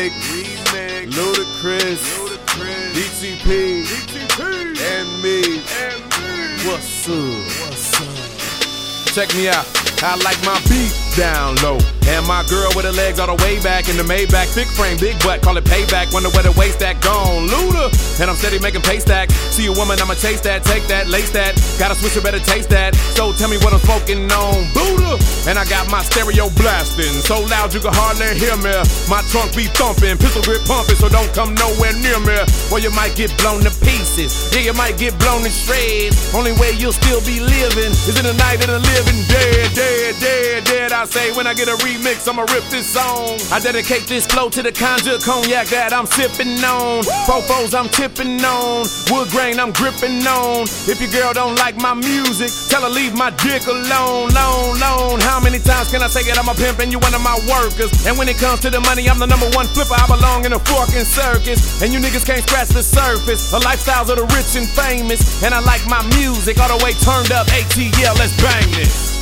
Ludacris, DTP, and me. What's up? Check me out. I like my beat down low, and my girl with her legs all the way back in the Maybach, thick frame, big butt, call it payback. Wonder where the waist that gone, Luda. And I'm steady making pay stack. See a woman, I'ma chase that, take that, lace that. Gotta switch, you better taste that. So tell me what I'm smoking on, Buddha. And I got my stereo blasting, so loud you can hardly hear me. My trunk be thumping, pistol grip pumping, so don't come nowhere near me, or you might get blown to pieces. Yeah, you might get blown to shreds. Only way you'll still be living is in the night of the living dead, dead, dead, dead. I say when I get a remix, I'ma rip this song. I dedicate this flow to the conjure cognac that I'm sipping on. Fofos I'm tipping on. Wood grain I'm gripping on. If your girl don't like my music, tell her leave my dick alone, lone, lone. How many times can I say it? I'm a pimp and you one of my workers. And when it comes to the money, I'm the #1 flipper. I belong in a fucking circus, and you niggas can't scratch the surface. The lifestyles of the rich and famous, and I like my music all the way turned up. ATL, let's bang this.